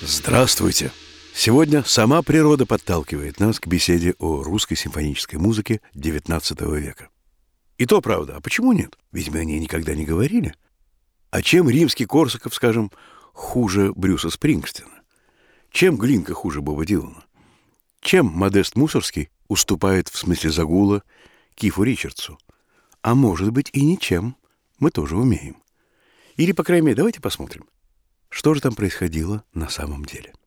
Здравствуйте! Сегодня сама природа подталкивает нас к беседе о русской симфонической музыке XIX века. И то правда, а почему нет? Ведь мы о ней никогда не говорили. А чем Римский-Корсаков, скажем, хуже Брюса Спрингстина? Чем Глинка хуже Боба Дилана? Чем Модест Мусоргский уступает в смысле загула Кифу Ричардсу? А может быть и ничем. Мы тоже умеем. Или, по крайней мере, давайте посмотрим, что же там происходило на самом деле.